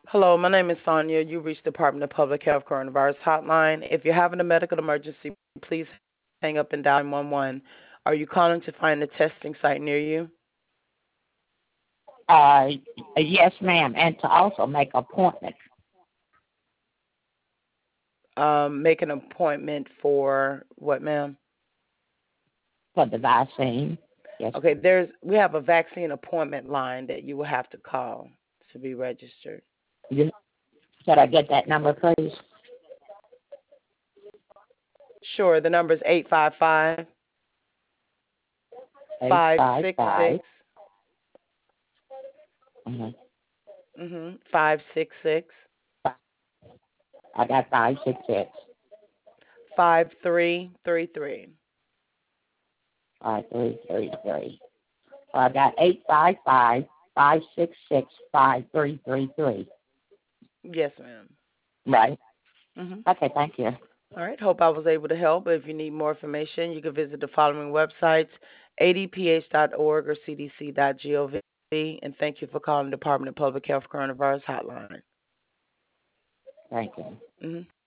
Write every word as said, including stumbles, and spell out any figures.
Hello, my name is Sonia. You reached the Department of Public Health Coronavirus Hotline. If you're having a medical emergency, please hang up and dial nine one one. Are you calling to find a testing site near you? Uh, yes, ma'am, and to also make appointment Um, make an appointment for what, ma'am? for the vaccine. Yes. Okay, there's we have a vaccine appointment line that you will have to call to be registered. You, could I get that number, please? Sure, the number is eight five five, Eight five five six five. six. Mm-hmm. Mhm. five six six. I got five six six. five three three three. Five three three three. So I got eight five five five six six five three three three. Yes, ma'am. Right. Mhm. Okay. Thank you. All right. Hope I was able to help. If you need more information, you can visit the following websites: a d p h dot org or c d c dot gov. And thank you for calling the Department of Public Health Coronavirus Hotline. Thank you. Mhm.